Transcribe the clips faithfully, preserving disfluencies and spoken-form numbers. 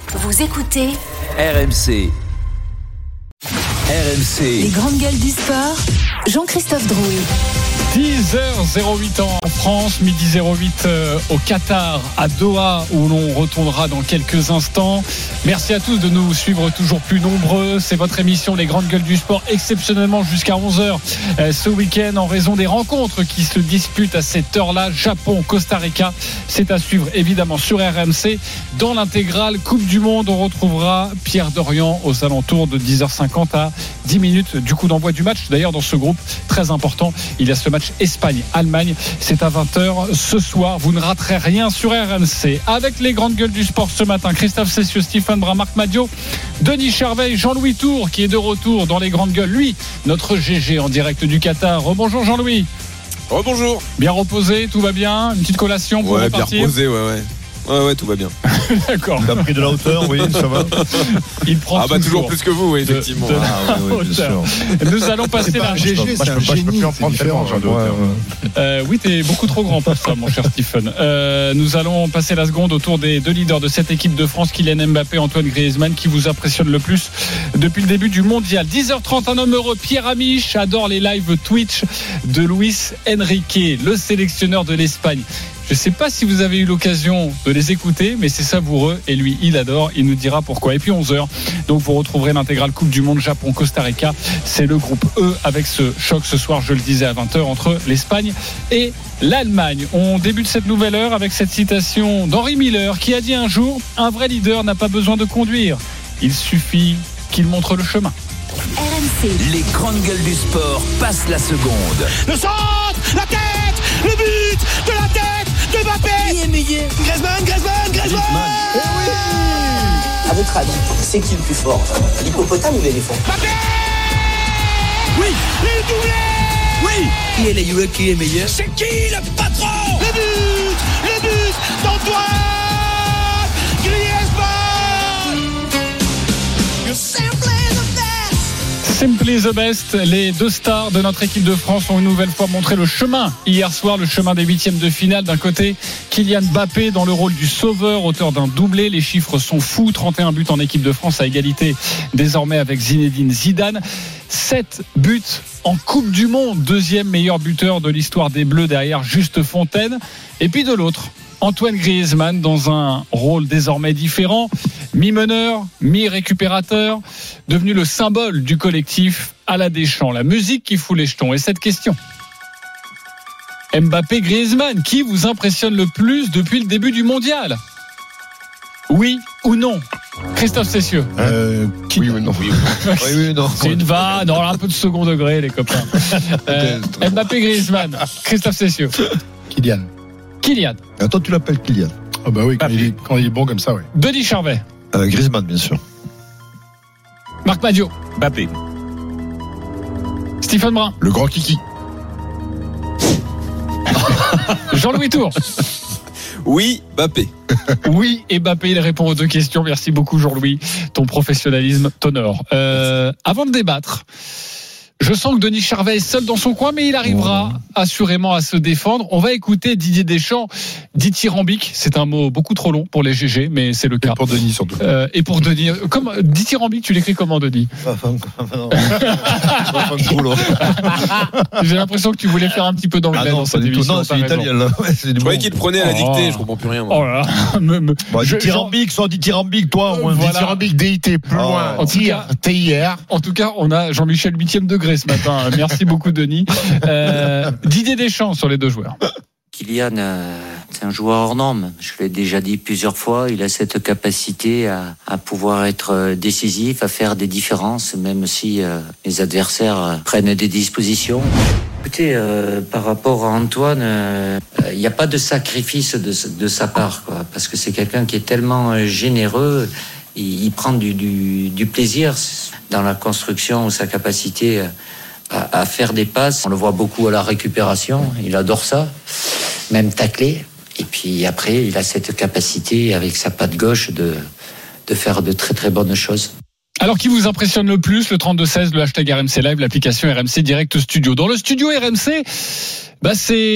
Vous écoutez R M C. R M C. Les grandes gueules du sport. Jean-Christophe Drouet. dix heures zéro huit en France, midi zéro huit au Qatar, à Doha, où l'on retournera dans quelques instants. Merci à tous de nous suivre toujours plus nombreux. C'est votre émission Les Grandes Gueules du Sport, exceptionnellement jusqu'à onze heures ce week-end, en raison des rencontres qui se disputent à cette heure-là. Japon, Costa Rica, c'est à suivre évidemment sur R M C. Dans l'intégrale Coupe du Monde, on retrouvera Pierre Dorian aux alentours de dix heures cinquante à dix minutes du coup d'envoi du match. D'ailleurs, dans ce groupe très important, il y a ce match Espagne-Allemagne, c'est à vingt heures ce soir. Vous ne raterez rien sur R M C. Avec les grandes gueules du sport ce matin, Christophe Cessieux, Stephen Brun, Marc Madiot, Denis Charvet, Jean-Louis Tour qui est de retour dans les grandes gueules. Lui, notre G G en direct du Qatar. Rebonjour Jean-Louis. Rebonjour. Bien reposé, tout va bien. Une petite collation pour ouais, repartir. Bien reposé, ouais, ouais. Ouais, ouais, tout va bien. D'accord. Il a pris de la hauteur, oui, ça va. Il prend ah, bah toujours, toujours plus que vous, oui, effectivement. De, de ah, oui, oui, bien sûr. Nous allons passer la G G, c'est un génie, je peux plus en prendre tellement, j'ai de hauteur. Euh, oui, t'es beaucoup trop grand pour ça, mon cher Stephen. Euh, nous allons passer la seconde autour des deux leaders de cette équipe de France, Kylian Mbappé, Antoine Griezmann, qui vous impressionne le plus depuis le début du mondial. dix heures trente, un homme heureux, Pierre Amiche, adore les lives Twitch de Luis Enrique, le sélectionneur de l'Espagne. Je ne sais pas si vous avez eu l'occasion de les écouter, mais c'est savoureux et lui, il adore. Il nous dira pourquoi. Et puis onze heures, donc vous retrouverez l'intégrale Coupe du Monde Japon-Costa Rica. C'est le groupe E avec ce choc ce soir, je le disais, à vingt heures entre l'Espagne et l'Allemagne. On débute cette nouvelle heure avec cette citation d'Henry Miller qui a dit un jour « Un vrai leader n'a pas besoin de conduire. Il suffit qu'il montre le chemin. » R M C. Les grandes gueules du sport passent la seconde. Le centre, la tête, le but de la tête de Mbappé. Qui est meilleur? Griezmann, Griezmann, Griezmann. Eh oui. À votre avis, c'est qui le plus fort? L'hippopotame ou l'éléphant? Mbappé. Oui, il doublé. Oui. Qui est le qui est meilleur? C'est qui le patron? Le but, le but d'Antoine Griezmann. You're simply the best. Simply the best, les deux stars de notre équipe de France ont une nouvelle fois montré le chemin hier soir, le chemin des huitièmes de finale. D'un côté, Kylian Mbappé dans le rôle du sauveur, auteur d'un doublé. Les chiffres sont fous, trente et un buts en équipe de France à égalité désormais avec Zinedine Zidane. sept buts en Coupe du Monde, deuxième meilleur buteur de l'histoire des Bleus derrière Juste Fontaine. Et puis de l'autre, Antoine Griezmann dans un rôle désormais différent, mi-meneur, mi-récupérateur, devenu le symbole du collectif à la Deschamps, la musique qui fout les jetons. Et cette question, Mbappé, Griezmann, qui vous impressionne le plus depuis le début du mondial? Oui ou non? Christophe Cessieux. Euh, oui ou non? Oui, oui, oui, non. C'est une vanne, on a un peu de second degré, les copains. Euh, Mbappé, Griezmann, Christophe Cessieux. Kylian. Kylian. Attends, tu l'appelles Kylian? Ah bah oui, quand il, est, quand il est bon comme ça, oui. Denis Charvet. Euh, Griezmann, bien sûr. Marc Madiot. Mbappé. Stephen Brun. Le grand kiki. Jean-Louis Tour. Oui, Mbappé. Oui, et Mbappé, il répond aux deux questions. Merci beaucoup, Jean-Louis. Ton professionnalisme t'honore. Euh, avant de débattre, je sens que Denis Charvet est seul dans son coin, mais il arrivera assurément à se défendre. On va écouter Didier Deschamps, dithyrambique. C'est un mot beaucoup trop long pour les G G, mais c'est le cas. Et pour Denis, surtout. Euh, et pour Denis. Comme, dithyrambique, tu l'écris comment, Denis? J'ai l'impression que tu voulais faire un petit peu d'anglais ah non, dans cette émission. Non, c'est italien, là. Ouais, c'est je croyais qu'il te prenait à la dictée, oh. Je comprends plus rien. Moi. Oh là là. Me, me, bon, je, dithyrambique, soit dithyrambique, toi, au moins. Voilà. Dithyrambique, D I T, plus oh. loin. En tout cas, T I R. En tout cas, on a Jean-Michel huitième degré ce matin. Merci beaucoup, Denis. Euh, Didier Deschamps sur les deux joueurs. Kylian, euh, c'est un joueur hors norme. Je l'ai déjà dit plusieurs fois. Il a cette capacité à, à pouvoir être décisif, à faire des différences, même si euh, les adversaires euh, prennent des dispositions. Écoutez, euh, par rapport à Antoine, il euh, n'y a pas de sacrifice de, de sa part, quoi, parce que c'est quelqu'un qui est tellement généreux. Il, il prend du, du, du plaisir dans la construction, sa capacité à, à faire des passes. On le voit beaucoup à la récupération. Il adore ça. Même tacler. Et puis après, il a cette capacité, avec sa patte gauche, de, de faire de très très bonnes choses. Alors, qui vous impressionne le plus? Le trente-deux seize, le hashtag R M C Live, l'application R M C Direct Studio. Dans le studio R M C, bah,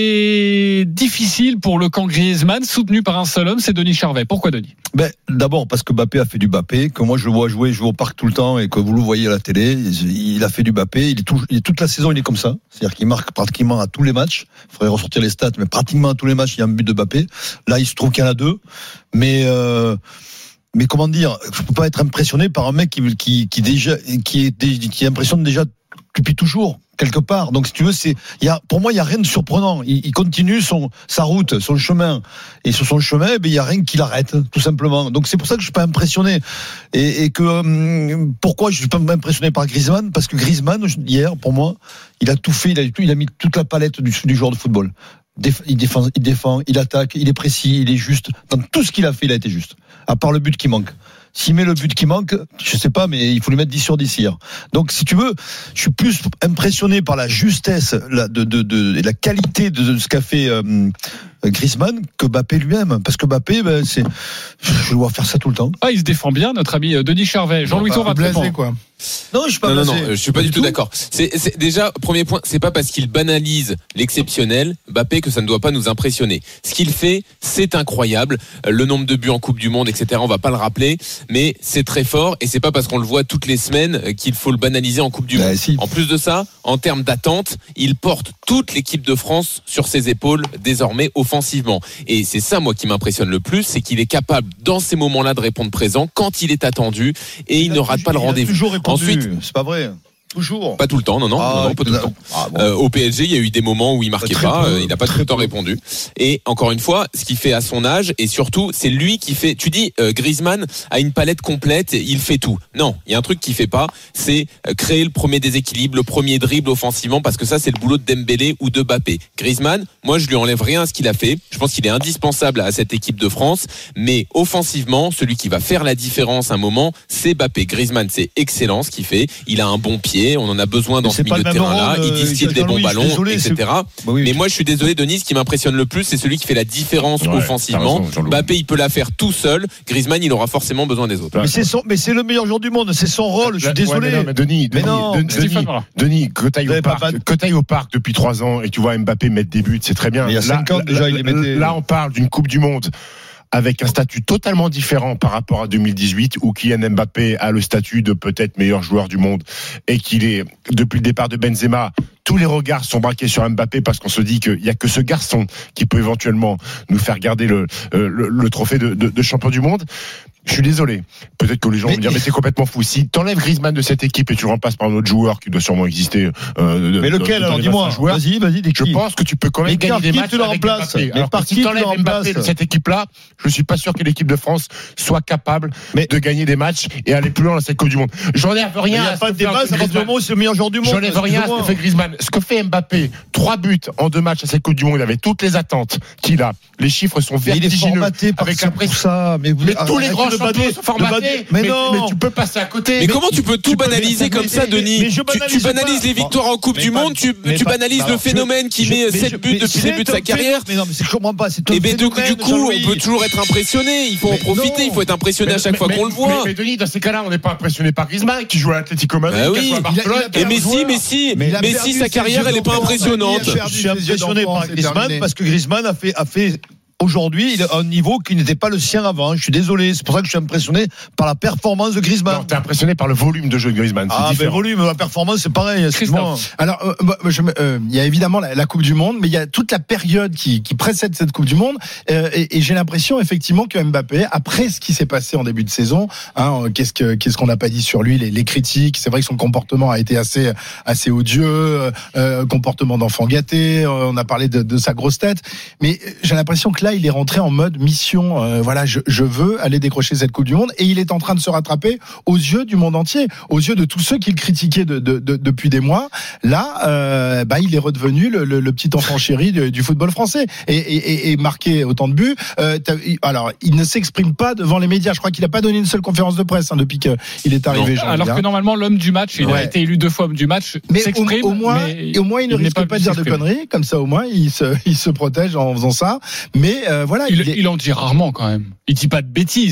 c'est difficile pour le camp Griezmann, soutenu par un seul homme, c'est Denis Charvet. Pourquoi Denis? Ben, d'abord parce que Mbappé a fait du Mbappé, que moi je le vois jouer, jouer au parc tout le temps et que vous le voyez à la télé, il a fait du Mbappé, il est, tout, il est toute la saison il est comme ça, c'est-à-dire qu'il marque pratiquement à tous les matchs, il faudrait ressortir les stats, mais pratiquement à tous les matchs il y a un but de Mbappé, là il se trouve qu'il y en a deux, mais... Euh, mais comment dire, je peux pas être impressionné par un mec qui, qui, qui déjà, qui est, qui impressionne déjà depuis toujours, quelque part. Donc, si tu veux, c'est, il y a, pour moi, il y a rien de surprenant. Il, il continue son, sa route, son chemin. Et sur son chemin, eh bien, il y a rien qui l'arrête, tout simplement. Donc, c'est pour ça que je suis pas impressionné. Et, et que, hum, pourquoi je suis pas impressionné par Griezmann? Parce que Griezmann, hier, pour moi, il a tout fait, il a, il a mis toute la palette du, du joueur de football. Il défend, il défend, il attaque, il est précis, il est juste. Dans tout ce qu'il a fait, il a été juste. À part le but qui manque. S'il met le but qui manque, je sais pas, mais il faut lui mettre dix sur dix hier. Donc, si tu veux, je suis plus impressionné par la justesse, la, de, de, de, et la qualité de, de ce qu'a fait euh, Griezmann que Mbappé lui-même. Parce que Mbappé, ben, c'est, je le vois faire ça tout le temps. Ah, il se défend bien, notre ami Denis Charvet. Jean-Louis Tour va blasé, quoi. Non, je suis pas non, blasé. non, non, je suis pas, pas du tout, tout d'accord. C'est, c'est, déjà, premier point, c'est pas parce qu'il banalise l'exceptionnel, Mbappé, que ça ne doit pas nous impressionner. Ce qu'il fait, c'est incroyable. Le nombre de buts en Coupe du Monde, et cetera, on va pas le rappeler, mais c'est très fort et c'est pas parce qu'on le voit toutes les semaines qu'il faut le banaliser en Coupe du bah, Monde. Si. En plus de ça, en termes d'attente, il porte toute l'équipe de France sur ses épaules, désormais offensivement. Et c'est ça, moi, qui m'impressionne le plus, c'est qu'il est capable, dans ces moments-là, de répondre présent quand il est attendu et il, il ne rate pas le rendez-vous. Ensuite, c'est pas vrai. Toujours. Pas tout le temps, non, non, ah, non, non pas tout le temps. Ah, bon. euh, au P S G, il y a eu des moments où il marquait pas, peu, il n'a pas tout le temps répondu. Et encore une fois, ce qu'il fait à son âge, et surtout, c'est lui qui fait. Tu dis, euh, Griezmann a une palette complète, il fait tout. Non, il y a un truc qu'il fait pas, c'est créer le premier déséquilibre, le premier dribble offensivement, parce que ça, c'est le boulot de Dembélé ou de Mbappé. Griezmann, moi, je lui enlève rien à ce qu'il a fait. Je pense qu'il est indispensable à cette équipe de France, mais offensivement, celui qui va faire la différence à un moment, c'est Mbappé. Griezmann, c'est excellent ce qu'il fait. Il a un bon pied. On en a besoin dans ce milieu de terrain-là. Il distille des bons ballons, désolé, et cetera. Bah oui, mais moi, je suis désolé, Denis, ce qui m'impressionne le plus, c'est celui qui fait la différence ouais, offensivement. Mbappé, il peut la faire tout seul. Griezmann, il aura forcément besoin des autres. Mais c'est, son, mais c'est le meilleur joueur du monde. C'est son rôle. Je suis désolé. Ouais, mais non, mais Denis, Denis, mais non, Denis, Denis, Denis, que tu ailles au parc, que tu ailles au parc depuis trois ans et tu vois Mbappé mettre des buts, c'est très bien. Mais il y a cinq ans déjà, il les mettait. Là, on parle d'une Coupe du Monde avec un statut totalement différent par rapport à deux mille dix-huit où Kylian Mbappé a le statut de peut-être meilleur joueur du monde et qu'il est, depuis le départ de Benzema, tous les regards sont braqués sur Mbappé parce qu'on se dit qu'il n'y a que ce garçon qui peut éventuellement nous faire garder le, le, le trophée de, de, de champion du monde. Je suis désolé. Peut-être que les gens mais, vont dire, mais t'es complètement fou. Si t'enlèves Griezmann de cette équipe et tu le remplaces par un autre joueur qui doit sûrement exister, euh, mais lequel, alors dis-moi, joueurs, vas-y, vas-y, je pense que tu peux quand même mais gagner des matchs avec Mbappé. Alors que si t'enlèves Mbappé de cette équipe-là, je suis pas sûr que l'équipe de France soit capable mais, de gagner des matchs et aller plus loin dans cette Coupe du Monde. J'enlève rien. Il n'y a pas de débat, à partir du moment où c'est le meilleur joueur du monde. J'enlève rien à ce que fait Griezmann. Ce que fait Mbappé, trois buts en deux matchs à cette Coupe du Monde, avec toutes les attentes qu'il a. Les chiffres sont vertigineux. Avec après ça, mais tous les grands champions sont formatés. Mais, mais non, mais tu peux passer à côté. Mais, mais comment tu peux tout tu banaliser peux comme ça, Denis? mais, mais tu, tu banalises pas. les victoires en Coupe du pas, Monde, tu, tu banalises pas, le phénomène qui je, met sept buts depuis le début de sa carrière. Mais non, mais je comprends pas. Et ben du coup, on peut toujours être impressionné. Il faut en profiter. Il faut être impressionné à chaque fois qu'on le voit. Mais Denis, dans ces cas-là, on n'est pas impressionné par Griezmann qui joue à l'Atlético Madrid. Oui. Et Messi, Messi, Messi, sa carrière, elle est pas impressionnante. Je suis impressionné par Griezmann parce que Griezmann a fait a fait aujourd'hui, il a un niveau qui n'était pas le sien avant. Je suis désolé. C'est pour ça que je suis impressionné par la performance de Griezmann. Non, t'es impressionné par le volume de jeu de Griezmann. C'est ah, différent. mais volume, la performance, c'est pareil. Alors, euh, bah, je, euh, il y a évidemment la, la Coupe du Monde, mais il y a toute la période qui, qui précède cette Coupe du Monde. Euh, et, et j'ai l'impression, effectivement, que Mbappé, après ce qui s'est passé en début de saison, hein, qu'est-ce que, qu'est-ce qu'on n'a pas dit sur lui, les, les critiques. C'est vrai que son comportement a été assez, assez odieux, euh, comportement d'enfant gâté. Euh, on a parlé de, de sa grosse tête. Mais j'ai l'impression que là, il est rentré en mode mission, euh, voilà, je, je veux aller décrocher cette Coupe du Monde, et il est en train de se rattraper aux yeux du monde entier, aux yeux de tous ceux qui le critiquaient de, de, de, depuis des mois. Là, euh, bah, il est redevenu le, le, le petit enfant chéri du, du football français, et, et, et marqué autant de buts. Euh, alors, il ne s'exprime pas devant les médias. Je crois qu'il n'a pas donné une seule conférence de presse hein, depuis qu'il est arrivé. Non, alors que normalement, l'homme du match, il ouais. a été élu deux fois homme du match, mais s'exprime. Au, au moins, mais au moins, il ne risque pas, pas de dire de conneries. Comme ça, au moins, il se, il se protège en faisant ça. Mais euh, voilà. Il, il, il en dit rarement quand même. Il dit pas de bêtises.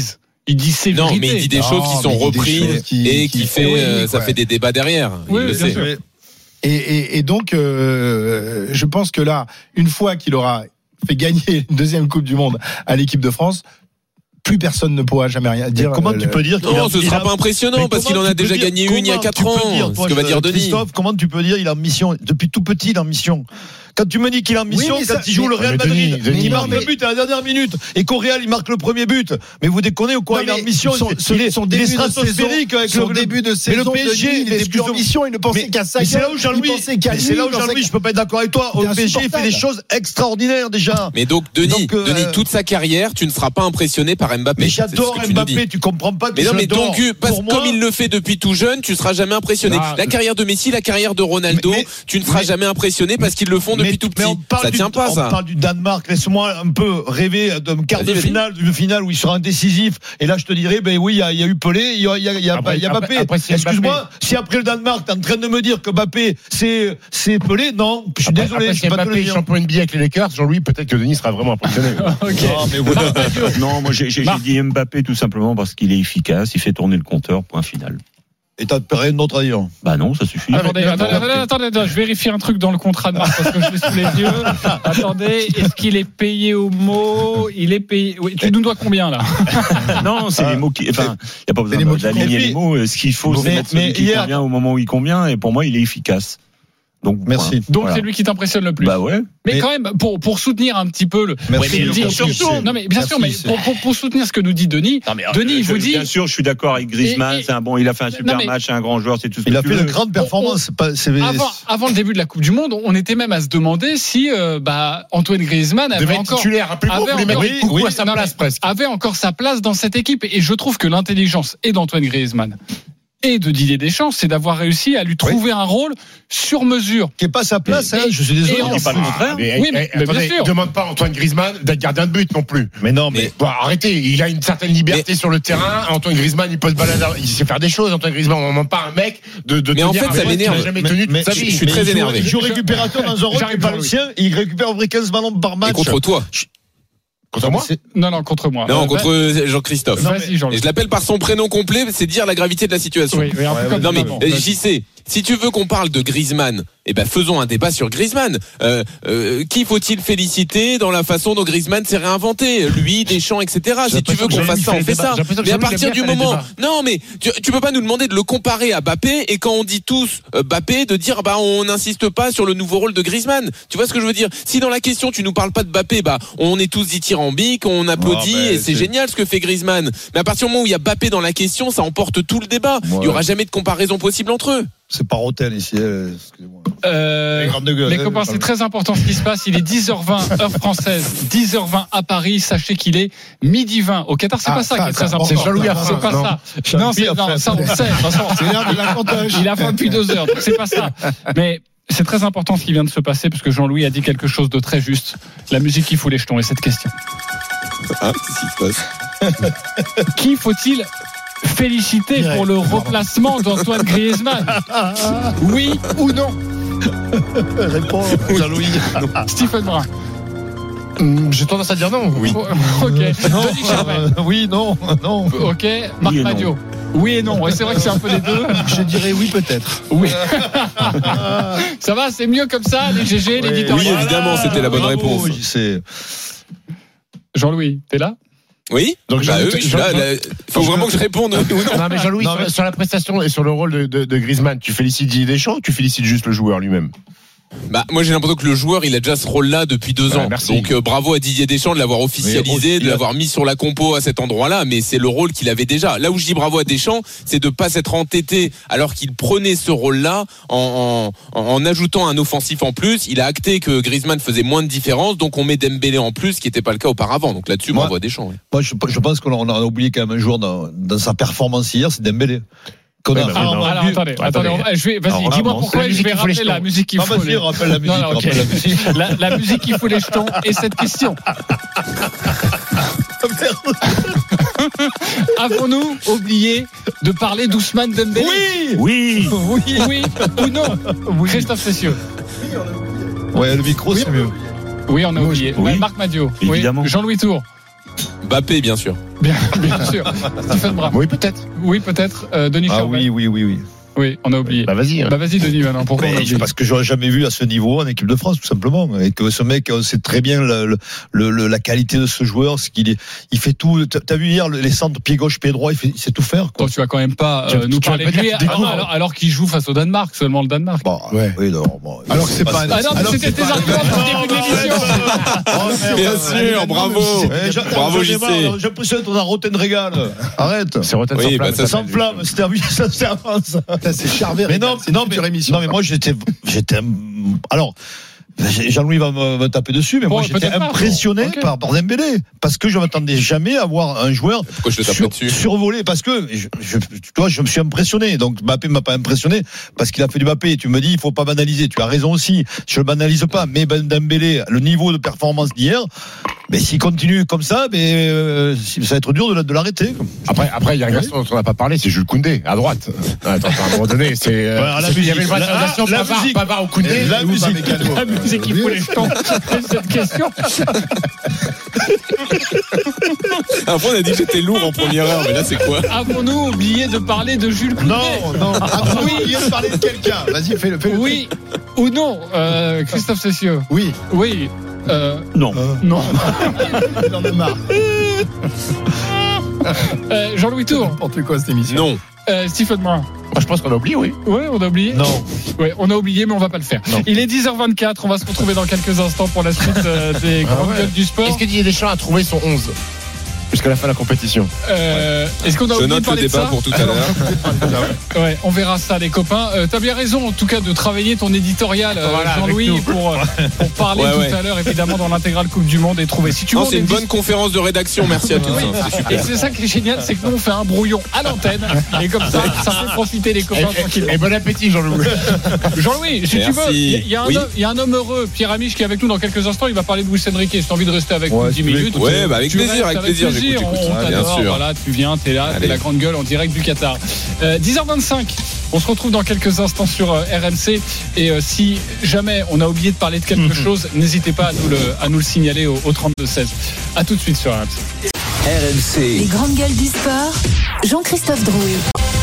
Il dit c'est Non, vérité. mais il dit des Non, choses qui sont mais il dit des reprises choses qui- et qui- qui fait, oui, euh, ça ouais. fait des débats derrière. Oui, il le bien sait. sûr. Et, et, et donc, euh, je pense que là, une fois qu'il aura fait gagner une deuxième Coupe du Monde à l'équipe de France, plus personne ne pourra jamais rien dire. Mais comment Euh, tu peux dire qu'il Non, a- ce il sera a- pas impressionnant Mais parce qu'il en comment a tu peux déjà dire- gagné une il y a comment quatre tu peux ans. dire, Ce toi, que va dire Denis. Christophe, comment tu peux dire il est en mission depuis tout petit, il est en mission. Quand tu me dis qu'il est en mission, mais quand ça- il joue le mais Real Denis, Madrid, Denis, il non, marque mais- le but à la dernière minute et qu'au Real il marque le premier but. Mais vous déconnez ou quoi? Non, Il est en mais mission. son- il son- est, son il est début de stratosphérique saison- avec son le début de mais saison, le P S G, Denis, il était plus excuse-moi. ambitieux, il ne pensait Mais- qu'à ça. Mais c'est là où il Jean-Louis, pensait qu'à mais lui, c'est là où il pensait Jean-Louis, je peux pas être d'accord avec toi. Au C'était P S G, il fait insupportable. des choses extraordinaires déjà. Mais donc, Denis, Donc, euh, Denis, toute sa carrière, tu ne seras pas impressionné par Mbappé. Mais C'est ce j'adore que tu nous dis. Mbappé, tu comprends pas que Mais non, je mais l'adore. donc, euh, parce Pour que comme moi- il le fait depuis tout jeune, tu seras jamais impressionné. Ah, La carrière de Messi, la carrière de Ronaldo, Mais- mais- tu ne seras mais- jamais impressionné parce qu'ils le font depuis mais, tout mais petit. on parle Ça du, tient pas, on ça. parle du Danemark. Laisse-moi un peu rêver d'un quart Vas-y, de vas-y. finale, d'une finale où il sera indécisif. Et là, je te dirais, ben oui, il y a, il y a eu Pelé, il y a, il y a, il y a, Après- il y a après- Mbappé. après, c'est Excuse-moi, si après le Danemark, t'es en train de me dire que Mbappé, c'est, c'est Pelé, non, je suis Après- désolé, après, je si peux pas te le Mbappé est dire. champion N B A avec les Lakers, Jean-Louis, peut-être que Denis sera vraiment impressionné. Ok. Non, mais voilà. Non, moi j'ai j'ai- j'ai Marc. dit Mbappé tout simplement parce qu'il est efficace, il fait tourner le compteur, point final. Et t'as rien d'autre à dire. Bah non, ça suffit. Attendez, attendez, attendez, attendez, attendez, je vérifie un truc dans le contrat de Marc parce que je l'ai sous les yeux. Attendez, est-ce qu'il est payé au mot? Il est payé. Oui, tu nous dois combien là? Non, c'est les mots qui. Enfin, il n'y a pas besoin les mots de- qui d'aligner comptent. les mots. Euh, Ce qu'il faut, c'est Mais- mettre celui mais qui hier- convient au moment où il convient. Et pour moi, il est efficace. Donc, Merci. voilà. Donc Voilà. c'est lui qui t'impressionne le plus. Bah ouais. Mais, Mais- quand même, pour, pour soutenir un petit peu le. Merci. ce que Mais dit- surtout- non mais bien Merci, sûr, mais c'est- pour, pour, pour soutenir ce que nous dit Denis, Non, mais, euh, Denis, il je- vous dit. Bien sûr, je suis d'accord avec Griezmann. Et- et- C'est un bon. Il a fait un super Non, mais- match, c'est un grand joueur, c'est tout ce Il que a tu fait veux. de grandes performances. C'est pas- c'est- Avant, avant le début de la Coupe du Monde, on était même à se demander si euh, bah, Antoine Griezmann avait Devait être encore, titulaire, rappelez-vous, avait les mecs encore- mettent coucou oui, à sa non, place mais- presque. avait encore sa place dans cette équipe. Et je trouve que l'intelligence et d'Antoine Griezmann et de Didier Deschamps, c'est d'avoir réussi à lui trouver un rôle sur mesure. Qui est pas sa place, Et- hein, je suis désolé. et On dit pas le contraire. Mais, Oui, eh, mais- eh, mais attendez, bien sûr. demande pas à Antoine Griezmann d'être gardien de but non plus. Mais non, mais. Bon, arrêtez, il a une certaine liberté sur le terrain. Antoine Griezmann, il peut se balader, il sait faire des choses. Antoine Griezmann, on ne demande pas un mec de, de Mais en tenir fait, un ça poste qu'il m'énerve. n'a jamais Mais- tenu toute mais sa je vie. suis mais très il joue- énervé. Il joue récupérateur dans un rôle qui J'arrive, n'est pas le Jean-Louis. sien. Et il récupère à peu près quinze ballons par match. Et contre toi. Contre moi C'est- Non, non, contre moi. Non, Euh, contre Jean-Christophe. Vas-y, Jean. Et je l'appelle par son prénom complet, c'est dire la gravité de la situation. Oui, oui, un peu Ouais, comme Non mais avant. euh, Vas-y. J C, si tu veux qu'on parle de Griezmann, eh ben faisons un débat sur Griezmann. Euh, euh, qui faut-il féliciter dans la façon dont Griezmann s'est réinventé, lui, Deschamps, et cetera. Si tu veux qu'on fasse ça, on fait ça. Mais à partir du moment, non mais tu, tu peux pas nous demander de le comparer à Mbappé et quand on dit tous euh, Mbappé de dire bah on n'insiste pas sur le nouveau rôle de Griezmann. Tu vois ce que je veux dire? Si dans la question tu nous parles pas de Mbappé, bah on est tous dithyrambiques, on applaudit Ah, mais et c'est c'est- génial ce que fait Griezmann. Mais à partir du moment où il y a Mbappé dans la question, ça emporte tout le débat. Il Ouais. y aura jamais de comparaison possible entre eux. C'est pas Rotel ici. euh, Excusez-moi. Euh, Les grandes gueules, les hein, copains, c'est très important ce qui se passe. Il est dix heures vingt, heure française, dix heures vingt à Paris. Sachez qu'il est midi vingt. Au Qatar, c'est Ah, pas ça, ça, qui est ça, très important. c'est Jean-Louis à C'est faim, pas non. ça. Jean-Louis Non, c'est, a non, faim. ça, on le sait. De toute façon, C'est l'heure de la cantoche. il a faim depuis deux heures. donc C'est pas ça. Mais c'est très important ce qui vient de se passer parce que Jean-Louis a dit quelque chose de très juste. La musique qui fout les jetons et cette question. Hein, qu'est-ce qui se passe? Qui faut-il féliciter Direct. pour le remplacement d'Antoine Griezmann? Oui ou non? Réponds, Jean-Louis. Stephen Brun. Hum, J'ai tendance à dire non. Oui. Oh, ok. Non, Denis Charvet. euh, oui, non, non. Ok. Marc Oui et non. Madio. Oui et non. Ouais, c'est vrai que c'est un peu les deux. Je dirais oui, peut-être. Oui. Ça va, c'est mieux comme ça, les G G, Oui, l'éditorial. Oui, évidemment, c'était la bonne Bravo, réponse. c'est- Jean-Louis, t'es là? Oui. Donc, Bah Jean- oui, je suis là. Jean- là, faut vraiment que je réponde. Oui ou non? Non mais Jean-Louis, Non, sur, mais- sur la prestation et sur le rôle de, de, de Griezmann, tu félicites Didier Deschamps ou tu félicites juste le joueur lui-même? Bah, moi j'ai l'impression que le joueur il a déjà ce rôle-là depuis deux Ouais, ans. merci. Donc euh, bravo à Didier Deschamps de l'avoir officialisé, Mais de il a- l'avoir mis sur la compo à cet endroit-là. Mais c'est le rôle qu'il avait déjà. Là où je dis bravo à Deschamps, c'est de pas s'être entêté alors qu'il prenait ce rôle-là en, en, en ajoutant un offensif en plus. Il a acté que Griezmann faisait moins de différence, donc on met Dembélé en plus, ce qui n'était pas le cas auparavant. Donc là-dessus, Moi- bravo à Deschamps. Oui. Moi, je, je pense qu'on a, on a oublié quand même un joueur dans, dans sa performance hier, c'est Dembélé. Qu'on Ouais, a bah, rarement non. Alors vu. attendez, Attendez. attendez, on- je vais, vas-y, Alors, dis-moi on pourquoi avance. et je vais La musique qui fout les rappeler la jetons. musique qui Ah, fout vas-y, les rappelle la musique, Non, non, ok. rappelle la musique. La, la musique qui fout les jetons et cette question. Avons-nous oublié de parler d'Ousmane Dembélé? Oui Oui. Oui, oui ou non? Christophe Cessieux. Ouais, le micro, c'est mieux. Oui, on a oublié. Oui. Marc Madio. Évidemment. Oui. Jean-Louis Tour. Mbappé, bien sûr. Bien, bien sûr. Stephen Brun. Oui, peut-être. Oui, peut-être. Euh, Denis Ah Charvet. oui, oui, oui, oui. Oui, on a oublié. Bah vas-y. Hein. Bah vas-y, Denis, maintenant. Pourquoi on a Mais oublié parce que j'aurais jamais vu à ce niveau en équipe de France, tout simplement. Et que ce mec, on sait très bien le, le, le, la qualité de ce joueur, ce qu'il est, il fait tout. T'as vu hier les centres pied gauche, pied droit, il, fait, il sait tout faire. Quoi. Donc tu vas quand même pas euh, tu, nous tu parler de lui alors, alors, alors qu'il joue face au Danemark, seulement le Danemark. Bon, Ouais. oui, non, bon, Alors que c'est pas. Ah non, mais alors c'était que tes c'est pas- arguments pour le début de l'émission. Bien sûr, bravo. Eh, j'ai- Bravo, j'en ai J C. marre, j'ai l'impression d'être dans un rotten régal. Arrête. C'est Rotten Oui, sans bah, flamme. ça, Sans flamme, c'était ça, c'est avant ça. Ça, c'est Charvet. Mais non, c'est non, une mais, future émission. non, mais moi j'étais, j'étais, alors. Jean-Louis va me, me taper dessus, mais Bon, moi j'étais peut-être pas. impressionné Okay. par, par Dembélé parce que je m'attendais jamais à voir un joueur Pourquoi je te tape sur, dessus survolé parce que je, je, tu vois, je me suis impressionné. Donc Mbappé m'a pas impressionné parce qu'il a fait du Mbappé. Tu me dis il faut pas banaliser. Tu as raison aussi. Je le banalise pas. Mais Ben Dembélé, le niveau de performance d'hier, mais s'il continue comme ça, mais euh, ça va être dur de, de l'arrêter. Après, après, il y a un garçon dont on n'a pas parlé, c'est Jules Koundé, à droite. Attends, à un moment donné, c'est. Euh, Ouais, la il y musique, avait le match la- d'adaptation la Pavard, musique. Pavard au Koundé. La musique. La musique, il faut les jetons. Cette question. Après, on a dit que j'étais lourd en première heure, mais là, c'est quoi? Avons-nous oublié de parler de Jules Koundé? Non, non. Ah, oui, il vient de parler de quelqu'un. Vas-y, fais-le. Fais Oui ou non, euh, Christophe Cessieux? Oui. Oui. Euh, Non. non. Il en a marre. Euh, Jean-Louis Tour. N'importe quoi cette émission. Non. Euh, Stephen Brun. Moi, je pense qu'on a oublié, oui. Ouais, on a oublié. Non. Ouais, on a oublié, mais on va pas le faire. Non. Il est dix heures vingt-quatre. On va se retrouver dans quelques instants pour la suite euh, des Ah grandes ouais. gueules du sport. Est-ce que Didier Deschamps a trouvé son onze jusqu'à la fin de la compétition? Euh, Est-ce qu'on a Je oublié de note le parler de débat ça? pour tout à l'heure. Ouais, on verra ça, les copains. Euh, T'as bien raison, en tout cas, de travailler ton éditorial, euh, Voilà, Jean-Louis, avec nous. pour, euh, pour parler Ouais, tout ouais. à l'heure, évidemment, dans l'intégrale Coupe du Monde et trouver. Si tu Non, veux, c'est on une est bonne conférence de rédaction. Merci à tous. Oui. hein, c'est Et super. c'est ça qui est génial, c'est que nous on fait un brouillon à l'antenne et comme ça, ça fait profiter les copains tranquillement. Et bon appétit, Jean-Louis. Jean-Louis, si tu Merci. veux, il y, a- il y a un Oui. homme- il y a un homme heureux, Pierre Amiche, qui est avec nous dans quelques instants. Il va parler de Luis Enrique. Si tu as envie de rester avec Ouais, nous dix tu veux minutes, écouter. Ouais, bah, avec tu plaisir, restes avec plaisir, j'écoute, j'écoute. On Ah, bien t'adore, sûr. voilà, tu viens, t'es là, t'es Allez. la grande gueule en direct du Qatar. Euh, dix heures vingt-cinq. On se retrouve dans quelques instants sur euh, R M C et euh, si jamais on a oublié de parler de quelque chose, n'hésitez pas à nous le, à nous le signaler au, au trente-deux seize. À tout de suite sur R M C. R M Les C. grandes gueules du sport. Jean-Christophe Drouet.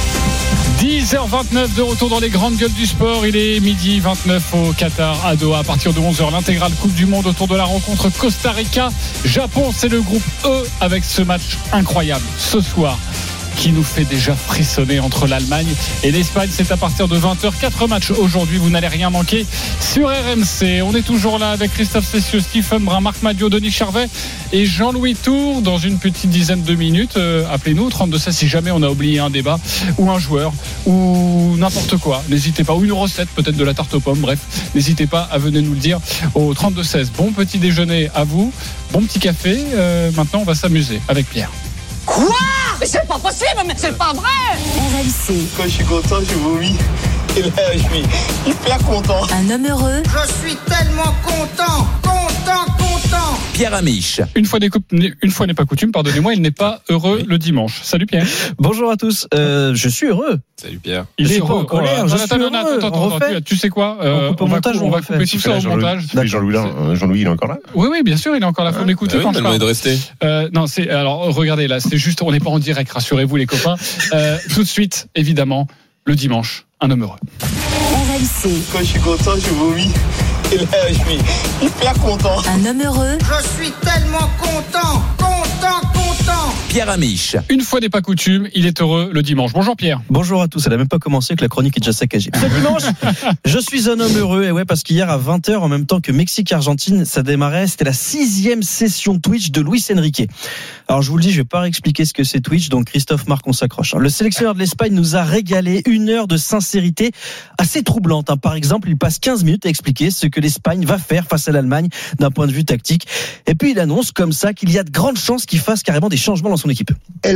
dix heures vingt-neuf de retour dans les grandes gueules du sport. Il est midi vingt-neuf au Qatar, à Doha. À partir de onze heures, l'intégrale Coupe du Monde autour de la rencontre Costa Rica-Japon. C'est le groupe E avec ce match incroyable ce soir qui nous fait déjà frissonner entre l'Allemagne et l'Espagne. C'est à partir de vingt heures. Quatre matchs aujourd'hui. Vous n'allez rien manquer sur R M C. On est toujours là avec Christophe Cessieux, Stephen Brun, Marc Madiot, Denis Charvet et Jean-Louis Tour. Dans une petite dizaine de minutes, euh, appelez-nous trente-deux seize si jamais on a oublié un débat ou un joueur ou n'importe quoi. N'hésitez pas. Ou une recette peut-être de la tarte aux pommes. Bref, n'hésitez pas à venir nous le dire au trente-deux seize. Bon petit déjeuner à vous. Bon petit café. Euh, maintenant, on va s'amuser avec Pierre. Quoi? Mais c'est pas possible, mais c'est pas vrai! R M C. Quand je suis content, je vomis. Et là, je suis hyper content. Un homme heureux. Je suis tellement content, content, content! Pierre Amiche. Une fois, des coupes- une fois n'est pas coutume, pardonnez-moi, il n'est pas heureux le dimanche. Salut Pierre. Bonjour à tous, euh, je suis heureux. Salut Pierre. Il Je est suis pas heureux. en colère, Oh là, je attends, suis attends, heureux. attends, attends, On attends, refait tu- Tu sais quoi euh, On coupe au va, montage, cou- on on va refait. couper Si tout fait ça la au Jean-Louis- montage. si fait Jean-Louis là, euh, Jean-Louis, il est encore là? Oui, oui, bien sûr, il est encore là. Faut m'écouter Ah oui, quand t'as je demandé parle. de rester. Euh, non, c'est alors regardez là, c'est juste, on n'est pas en direct, rassurez-vous les copains. Euh, tout de suite, évidemment, le dimanche, un homme heureux. R M C. Quand je suis content, je vomis. Et là, je suis hyper content. Un homme heureux. Je suis tellement content, content, content! Pierre Amiche. Une fois n'est pas coutume, il est heureux le dimanche. Bonjour Pierre. Bonjour à tous, elle a même pas commencé que la chronique est déjà saccagée. Ce dimanche, je suis un homme heureux, et ouais, parce qu'hier à vingt heures, en même temps que Mexique-Argentine, ça démarrait, c'était la sixième session Twitch de Luis Enrique. Alors je vous le dis, je vais pas réexpliquer ce que c'est Twitch, donc Christophe Marc, on s'accroche. Le sélectionneur de l'Espagne nous a régalé une heure de sincérité assez troublante. Par exemple, il passe quinze minutes à expliquer ce que l'Espagne va faire face à l'Allemagne d'un point de vue tactique. Et puis il annonce comme ça qu'il y a de grandes chances qu'il fasse carrément des changements dans son équipe.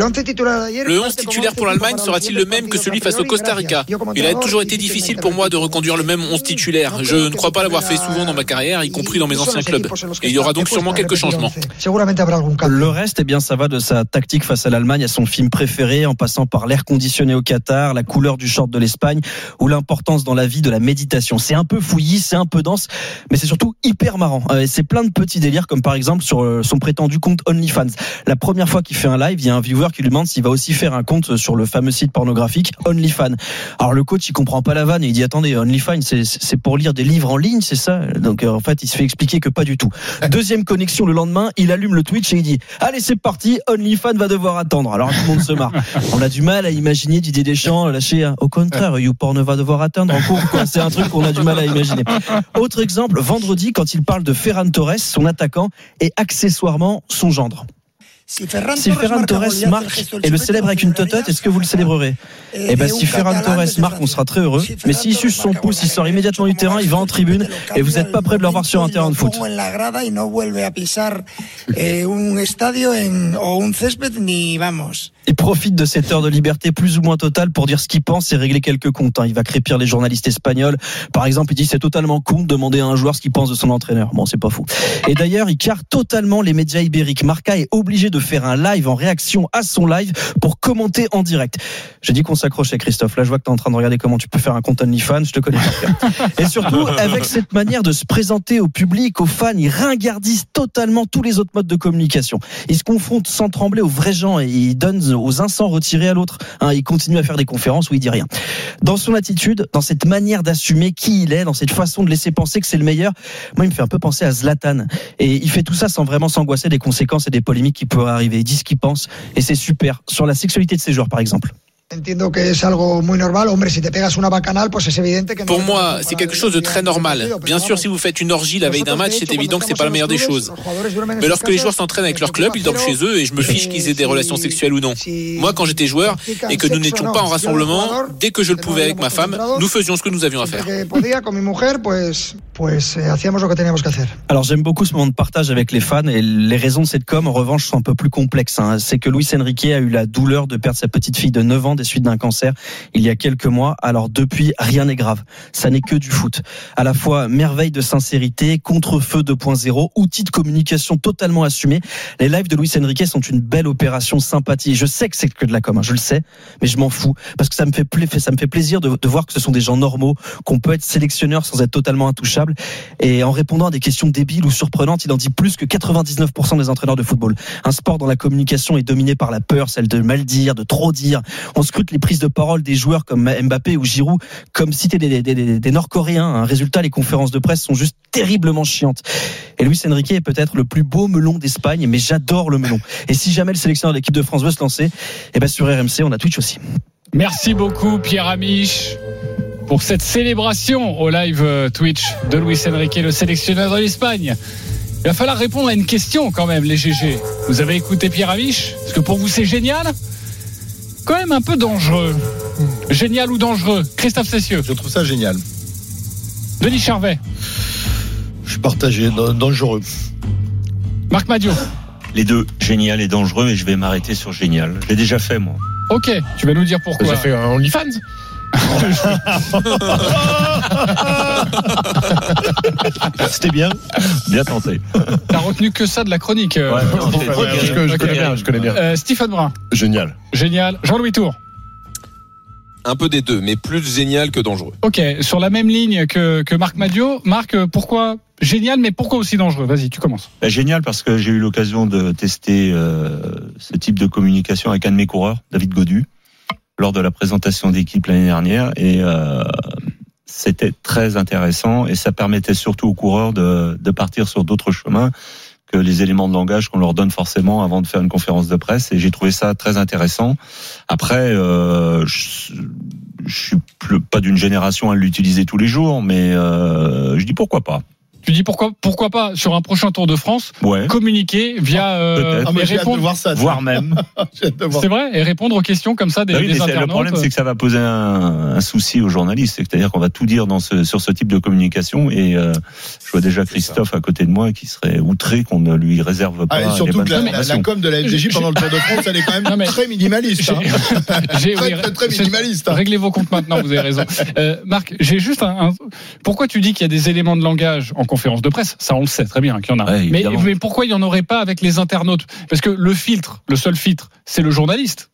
Le onze titulaire pour l'Allemagne sera-t-il le même que celui face au Costa Rica? Il a toujours été difficile pour moi de reconduire le même onze titulaire. Je ne crois pas l'avoir fait souvent dans ma carrière, y compris dans mes anciens clubs. Et il y aura donc sûrement quelques changements. Le reste, eh bien, ça va de sa tactique face à l'Allemagne à son film préféré, en passant par l'air conditionné au Qatar, la couleur du short de l'Espagne ou l'importance dans la vie de la méditation. C'est un peu fouillis, c'est un peu dense, mais c'est surtout hyper marrant. Et c'est plein de petits délires, comme par exemple sur son prétendu compte OnlyFans. La première fois qu'il fait un live, il y a un viewer qui lui demande s'il va aussi faire un compte sur le fameux site pornographique OnlyFans. Alors le coach il comprend pas la vanne et il dit attendez, OnlyFans c'est, c'est pour lire des livres en ligne, c'est ça? Donc en fait il se fait expliquer que pas du tout. Deuxième connexion le lendemain, il allume le Twitch et il dit allez c'est parti, OnlyFans va devoir attendre. Alors tout le monde se marre. On a du mal à imaginer Didier Deschamps lâcher un, au contraire YouPorn va devoir attendre en cours quoi. C'est un truc qu'on a du mal à imaginer. Autre exemple, vendredi quand il parle de Ferran Torres, son attaquant et accessoirement son gendre. Si Ferran, si Ferran Torres marque et le célèbre avec une totote, est-ce que vous le célébrerez? Eh ben, si Ferran Torres marque, on sera très heureux. Mais s'il suce son pouce, il sort immédiatement du terrain, il va en tribune et vous n'êtes pas prêt de le revoir sur un terrain de foot. Il profite de cette heure de liberté plus ou moins totale pour dire ce qu'il pense et régler quelques comptes. Il va crépir les journalistes espagnols. Par exemple, il dit c'est totalement con de demander à un joueur ce qu'il pense de son entraîneur. Bon, c'est pas fou. Et d'ailleurs, il carre totalement les médias ibériques. Marca est obligé de faire un live en réaction à son live pour commenter en direct. J'ai dit qu'on s'accrochait, Christophe. Là, je vois que tu es en train de regarder comment tu peux faire un compte OnlyFans. Je te connais pas. Et surtout, avec cette manière de se présenter au public, aux fans, il ringardise totalement tous les autres modes de communication. Il se confronte sans trembler aux vrais gens et il donne aux uns sans retirer à l'autre. Hein, il continue à faire des conférences où il dit rien. Dans son attitude, dans cette manière d'assumer qui il est, dans cette façon de laisser penser que c'est le meilleur, moi, il me fait un peu penser à Zlatan. Et il fait tout ça sans vraiment s'angoisser des conséquences et des polémiques qui pourraient arriver. Il dit ce qu'il pense et c'est super. Sur la sexualité de ses joueurs, par exemple. Pour moi, c'est quelque chose de très normal. Bien sûr, si vous faites une orgie la veille d'un match, c'est évident que c'est pas la meilleure des choses. Mais lorsque les joueurs s'entraînent avec leur club, ils dorment chez eux et je me fiche qu'ils aient des relations sexuelles ou non. Moi, quand j'étais joueur et que nous n'étions pas en rassemblement, dès que je le pouvais avec ma femme, nous faisions ce que nous avions à faire. Alors j'aime beaucoup ce moment de partage avec les fans et les raisons de cette com en revanche sont un peu plus complexes. Hein. C'est que Luis Enrique a eu la douleur de perdre sa petite fille de neuf ans des suites d'un cancer il y a quelques mois. Alors depuis, rien n'est grave. Ça n'est que du foot. À la fois merveille de sincérité, contre-feu deux point zéro, outil de communication totalement assumé. Les lives de Luis Enrique sont une belle opération sympathie. Je sais que c'est que de la com, hein, je le sais, mais je m'en fous parce que ça me fait pla- ça me fait plaisir de, de voir que ce sont des gens normaux, qu'on peut être sélectionneur sans être totalement intouchable. Et en répondant à des questions débiles ou surprenantes, il en dit plus que quatre-vingt-dix-neuf pour cent des entraîneurs de football. Un sport dont la communication est dominée par la peur, celle de mal dire, de trop dire. On scrute les prises de parole des joueurs comme Mbappé ou Giroud comme si c'était des, des, des, des Nord-Coréens. Un résultat, les conférences de presse sont juste terriblement chiantes. Et Luis Enrique est peut-être le plus beau melon d'Espagne, mais j'adore le melon. Et si jamais le sélectionneur de l'équipe de France veut se lancer, eh ben sur R M C, on a Twitch aussi. Merci beaucoup Pierre Amiche pour cette célébration au live Twitch de Luis Enrique, le sélectionneur de l'Espagne. Il va falloir répondre à une question quand même, les G G. Vous avez écouté Pierre Amiche? Est-ce que pour vous c'est génial? Quand même un peu dangereux. Génial ou dangereux? Christophe Cessieux. Je trouve ça génial. Denis Charvet. Je suis partagé, dangereux. Marc Madiot. Les deux, génial et dangereux, et je vais m'arrêter sur génial. Je l'ai déjà fait, moi. Ok, tu vas nous dire pourquoi. J'ai fait un OnlyFans. C'était bien, bien tenté. T'as retenu que ça de la chronique. Ouais, non, je, je, je connais bien, je connais bien. Euh, Stephen Brun. Génial. Génial. Jean-Louis Tour. Un peu des deux, mais plus génial que dangereux. Ok, sur la même ligne que, que Marc Madiot. Marc, pourquoi génial, mais pourquoi aussi dangereux? Vas-y, tu commences. Bah, génial parce que j'ai eu l'occasion de tester euh, ce type de communication avec un de mes coureurs, David Godu, lors de la présentation d'équipe l'année dernière, et euh, c'était très intéressant et ça permettait surtout aux coureurs de, de partir sur d'autres chemins que les éléments de langage qu'on leur donne forcément avant de faire une conférence de presse, et j'ai trouvé ça très intéressant. Après, euh, je, je suis plus, pas d'une génération à l'utiliser tous les jours, mais euh, je dis pourquoi pas. Tu dis pourquoi pourquoi pas sur un prochain Tour de France ouais. communiquer via euh, ah, et répondre, voir ça, voire même. C'est vrai, et répondre aux questions comme ça des, bah oui, des internautes. Le problème, c'est que ça va poser un, un souci aux journalistes, c'est-à-dire qu'on va tout dire dans ce, sur ce type de communication, et euh, je vois déjà Christophe à côté de moi qui serait outré qu'on ne lui réserve pas. Ah, et surtout les que la, la, la com de la F D J pendant le Tour de France, elle est quand même non, mais très minimaliste. Hein. J'ai, très, oui, très, très minimaliste. Hein. Réglez vos comptes maintenant, vous avez raison. Euh, Marc, j'ai juste un, un. Pourquoi tu dis qu'il y a des éléments de langage en conférence de presse? Ça, on le sait très bien qu'il y en a. Ouais, mais, mais pourquoi il n'y en aurait pas avec les internautes? Parce que le filtre, le seul filtre, c'est le journaliste.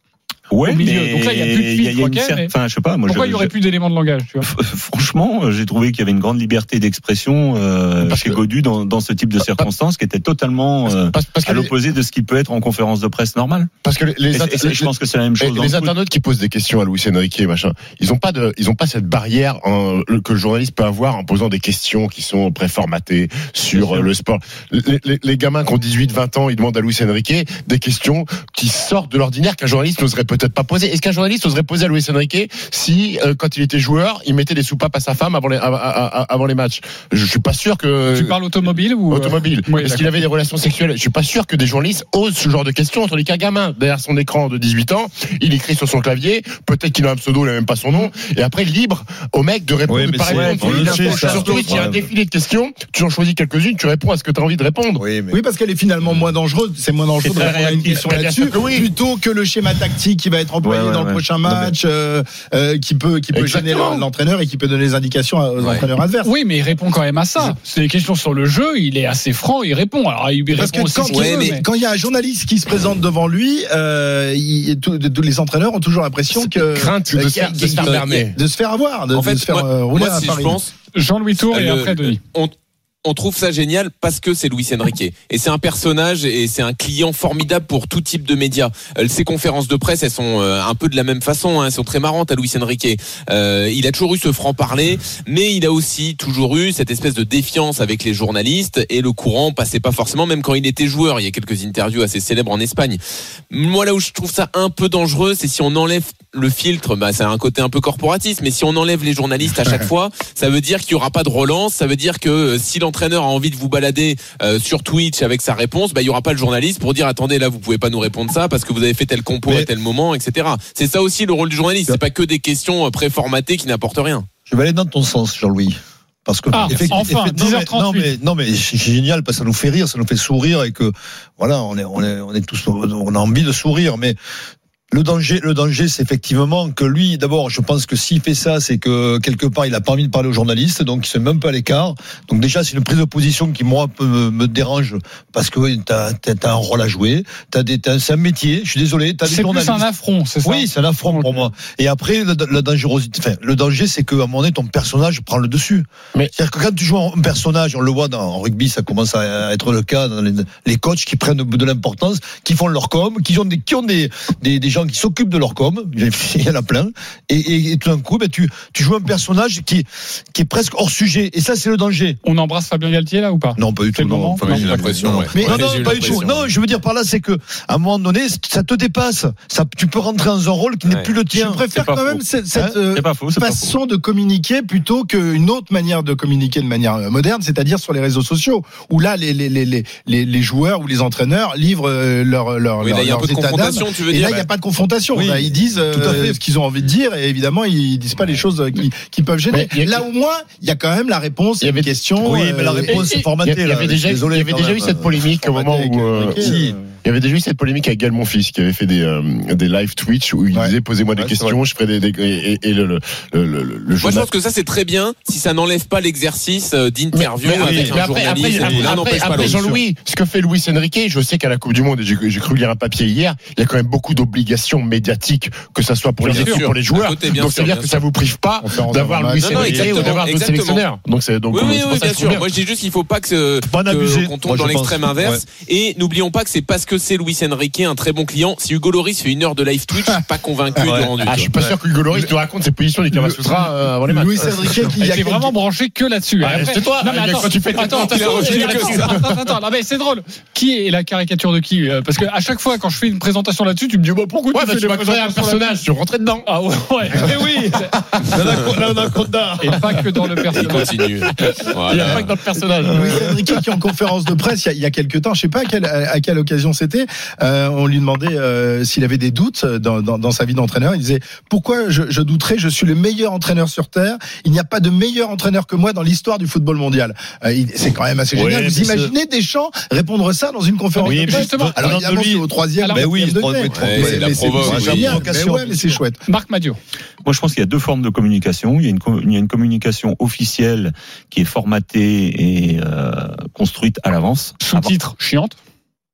ouais, au milieu. Donc là, il n'y a plus de filtre. Okay, cer- mais enfin, je sais pas, moi, pourquoi je, il n'y aurait je... plus d'éléments de langage, tu vois? Franchement, j'ai trouvé qu'il y avait une grande liberté d'expression euh, chez que... Godu dans, dans ce type de circonstances, qui était totalement euh, parce, parce à l'opposé les... de ce qui peut être en conférence de presse normale. Parce que les, les, et, et, et je pense que c'est la même chose. Les, les internautes qui posent des questions à Luis Enrique, machin, ils ont pas de, ils ont pas cette barrière en, que le journaliste peut avoir en posant des questions qui sont préformatées sur euh, le sport. Les, les, les gamins qui ont dix-huit vingt ans, ils demandent à Luis Enrique des questions qui sortent de l'ordinaire qu'un journaliste n'oserait peut-être pas poser. Est-ce qu'un journaliste oserait poser à Luis Enrique si, euh, quand il était joueur, il mettait des soupapes à sa femme avant les, à, à, à, avant les matchs? Je suis pas sûr que. Tu parles automobile ou automobile? Oui, Est-ce qu'il avait des relations sexuelles? Je suis pas sûr que des journalistes osent ce genre de questions. Tandis qu'un gamin derrière son écran de dix-huit ans, il écrit sur son clavier, peut-être qu'il a un pseudo, il n'a même pas son nom, et après libre au mec de répondre. Oui, par ouais, exemple, surtout s'il y a un défilé de questions, tu en choisis quelques-unes, tu réponds à ce que tu as envie de répondre. Oui, mais... oui, parce qu'elle est finalement moins dangereuse. C'est moins dangereux de répondre à une question là-dessus, oui. plutôt que le schéma tactique qui va être employé ouais, ouais, dans ouais. le prochain match, mais... euh, euh, qui peut, qui peut gêner l'entraîneur et qui peut donner des indications aux ouais. entraîneurs adverses. Oui, mais il répond quand même à ça. C'est des questions sur le jeu, il est assez franc, il répond. Alors, il parce répond que quand, aussi il, veut, mais... mais... quand il y a un journaliste qui se présente devant lui, euh, il, tout, de, les entraîneurs ont toujours l'impression que crainte de, de, se, de se faire berner, de se faire avoir, de, en fait, de se faire moi, rouler moi, à si Paris. Je pense, Jean-Louis Tour et le, après Denis. On, on trouve ça génial parce que c'est Luis Enrique et c'est un personnage et c'est un client formidable pour tout type de médias. Euh, ses conférences de presse, elles sont euh, un peu de la même façon, hein, elles sont très marrantes à Luis Enrique. Euh, il a toujours eu ce franc-parler, mais il a aussi toujours eu cette espèce de défiance avec les journalistes et le courant passait pas forcément, même quand il était joueur. Il y a quelques interviews assez célèbres en Espagne. Moi, là où je trouve ça un peu dangereux, c'est si on enlève le filtre, bah, ça a un côté un peu corporatiste, mais si on enlève les journalistes à chaque fois, ça veut dire qu'il y aura pas de relance, ça veut dire que euh, si l'entraîneur a envie de vous balader euh, sur Twitch avec sa réponse, bah il y aura pas le journaliste pour dire attendez là vous pouvez pas nous répondre ça parce que vous avez fait tel compo mais... à tel moment, et cetera. C'est ça aussi le rôle du journaliste, c'est pas que des questions préformatées qui n'apportent rien. Je vais aller dans ton sens, Jean-Louis. Parce que ah, enfin, dix heures trente-huit. Non mais, non mais c'est génial parce que ça nous fait rire, ça nous fait sourire et que voilà, on est on est on est tous on a envie de sourire, mais le danger, le danger, c'est effectivement que lui, d'abord, je pense que s'il fait ça, c'est que quelque part, il a pas envie de parler aux journalistes, donc il se met un peu à l'écart. Donc déjà, c'est une prise de position qui moi me, me dérange parce que t'as, t'as, t'as un rôle à jouer, t'as des, t'as, c'est un métier. Je suis désolé, t'as des c'est journalistes. C'est plus un affront, c'est ça. Oui, c'est un affront pour moi. Et après, le, la dangerosité, enfin, le danger, c'est qu'à un moment donné, ton personnage prend le dessus. Mais c'est-à-dire que quand tu joues un personnage, on le voit dans en rugby, ça commence à être le cas dans les, les coachs qui prennent de, de l'importance, qui font leur com, qui ont des, qui ont des, des, des gens qui s'occupent de leur com, il y en a plein, et, et, et tout d'un coup, ben, tu, tu joues un personnage qui, qui est presque hors sujet, et ça, c'est le danger. On embrasse Fabien Galtier là ou pas? Non, pas du tout. Non, enfin, j'ai l'impression. Ouais. Mais ouais, non, non, pas du tout. Non, je veux dire par là, c'est que à un moment donné, ça te dépasse. Ça, tu peux rentrer dans un rôle qui n'est ouais. plus le tien. Je préfère quand faux. même cette, cette hein euh, faux, façon de communiquer plutôt qu'une autre manière de communiquer de manière moderne, c'est-à-dire sur les réseaux sociaux, où là, les, les, les, les, les, les joueurs ou les entraîneurs livrent leur, leur, oui, leur, là, il y a un peu de confrontation, d'âme, tu veux et dire. là, il n'y a pas de confrontation. Oui. Là, ils disent euh, ce qu'ils ont envie de dire, et évidemment, ils disent pas les choses qui, qui peuvent gêner. Mais, là, au moins, il y a quand même la réponse, il y avait des questions. Oui, mais la réponse est formatée. Il y avait déjà, il y avait déjà eu cette polémique au moment où, euh, si. Il y avait déjà eu cette polémique avec Gaël Monfils qui avait fait des euh, des live Twitch où il ouais. disait posez-moi des ouais, questions, je ferai des, des et, et, et le le le, le, le Moi je pense que ça c'est très bien si ça n'enlève pas l'exercice d'interview mais, mais, avec mais un après, journaliste. Après, après, après, après Jean-Louis, ce que fait Luis Enrique, je sais qu'à la Coupe du Monde, et j'ai, j'ai cru lire un papier hier, il y a quand même beaucoup d'obligations médiatiques, que ça soit pour bien les équipes, pour les joueurs. Côté, donc ça veut dire que ça vous prive pas d'avoir Luis Enrique ou d'avoir d'autres sélectionneurs. Donc c'est donc oui oui bien sûr. Moi je dis juste qu'il faut pas que qu'on tombe dans l'extrême inverse. Et n'oublions pas que c'est parce que c'est Luis Enrique un très bon client. Si Hugo Lloris fait une heure de live Twitch, je suis pas convaincu ouais. du rendu. Ah, je suis pas sûr que Hugo Lloris te raconte ses positions du Kama Sutra euh, avant les matchs. Luis Enrique qui est vraiment branché que là-dessus. Ah, c'est toi. Non, mais attends, quand tu fais attends, attends, attends, attends, non, mais c'est drôle. Qui est la caricature de qui? Parce que à chaque fois quand je fais une présentation là-dessus, tu me dis bah pourquoi ouais, tu bah, fais tu vas créer un personnage, tu rentrais dedans. Ah ouais, ouais. Mais oui. Là on a un compte d'art. Et pas que dans le personnage. Il continue. Il y a pas que dans le personnage. Luis Enrique qui en conférence de presse il y a quelques temps, je sais pas à quelle à quelle occasion c'était, on lui demandait Euh, s'il avait des doutes dans, dans, dans sa vie d'entraîneur. Il disait pourquoi je, je douterais, je suis le meilleur entraîneur sur terre, il n'y a pas de meilleur entraîneur que moi dans l'histoire du football mondial. euh, il, c'est quand même assez oui, génial. Vous imaginez ce... Deschamps répondre ça dans une conférence oui, de presse? Justement, alors évidemment c'est au troisième alors, mais oui, degré ouais, c'est, mais c'est, c'est génial, mais ouais, mais c'est chouette. Marc Madiot. Moi je pense qu'il y a deux formes de communication. Il y a une, il y a une communication officielle qui est formatée et euh, construite à l'avance. Sous-titres chiante.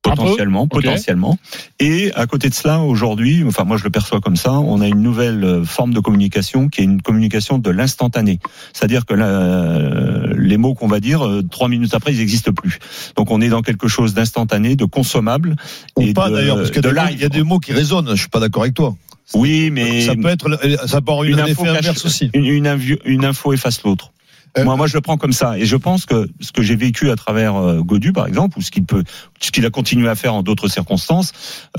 Potentiellement, okay. potentiellement. Et à côté de cela, aujourd'hui, enfin moi je le perçois comme ça, on a une nouvelle forme de communication qui est une communication de l'instantané. C'est-à-dire que la, les mots qu'on va dire, trois minutes après, ils n'existent plus. Donc on est dans quelque chose d'instantané, de consommable. Ou et pas de, d'ailleurs, parce que il y a des mots qui résonnent. Je suis pas d'accord avec toi. Oui, mais ça peut être, ça peut avoir une, une info info inverse aussi. Une, une, une info efface l'autre. Euh, moi, moi, je le prends comme ça, et je pense que ce que j'ai vécu à travers euh, Godu, par exemple, ou ce qu'il peut, ce qu'il a continué à faire en d'autres circonstances,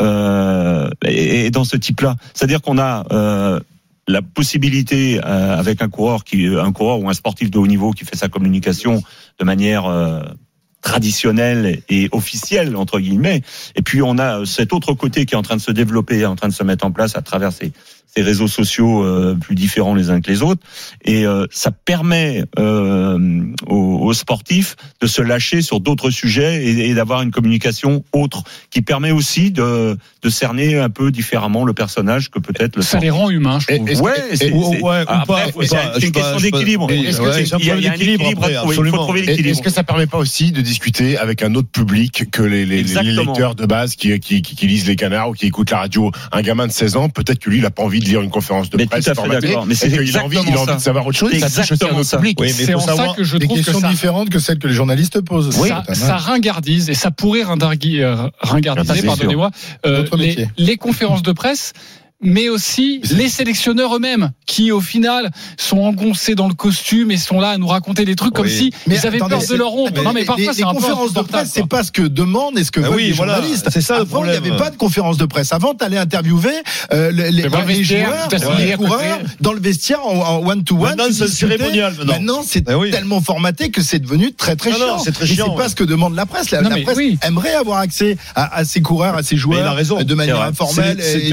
euh, est, est dans ce type-là. C'est-à-dire qu'on a euh, la possibilité, euh, avec un coureur qui, un coureur ou un sportif de haut niveau qui fait sa communication de manière euh, traditionnelle et officielle entre guillemets. Et puis on a cet autre côté qui est en train de se développer, en train de se mettre en place à travers ces ces réseaux sociaux euh, plus différents les uns que les autres, et euh, ça permet euh, aux, aux sportifs de se lâcher sur d'autres sujets et, et d'avoir une communication autre qui permet aussi de, de cerner un peu différemment le personnage que peut-être le ça sportif. les rend humains, je trouve. Et, ouais, c'est, c'est, ou, ouais, après, ou pas, c'est, pas, c'est une question pas, d'équilibre. Est-ce que c'est, il y a, il y a un équilibre après, à trouver. Il faut trouver l'équilibre. Est-ce que ça permet pas aussi de discuter avec un autre public que les, les, les lecteurs de base qui, qui, qui, qui lisent les canards ou qui écoutent la radio? Un gamin de seize ans, peut-être que lui, il a pas envie de lire une conférence de mais presse tout à fait d'accord. Mais c'est il a envie, il a envie de savoir autre chose. C'est exactement ça. Oui, mais c'est en ça que je trouve des que questions ça... différentes que celles que les journalistes posent. Oui, ça, ça ringardise et ça pourrait ringardiser, euh, ringardiser pardonnez-moi, euh, les, les conférences de presse. Mais aussi les sélectionneurs eux-mêmes, qui au final sont engoncés dans le costume et sont là à nous raconter des trucs oui. comme si mais ils avaient attendez, peur de leur ombre. Non, mais parfois les, c'est les un conférences de presse, c'est pas ce que demandent et ce que veulent oui, les voilà, journalistes. C'est ça. Avant, il n'y avait pas de conférence de presse. Avant, tu allais interviewer euh, les, les, les joueurs, les coureurs dans le vestiaire en one to one. Maintenant, c'est cérémonial. Maintenant, c'est tellement formaté que c'est devenu très très chiant. C'est très chiant. C'est pas ce que demande la presse. La presse aimerait avoir accès à ces coureurs, à ces joueurs de manière informelle et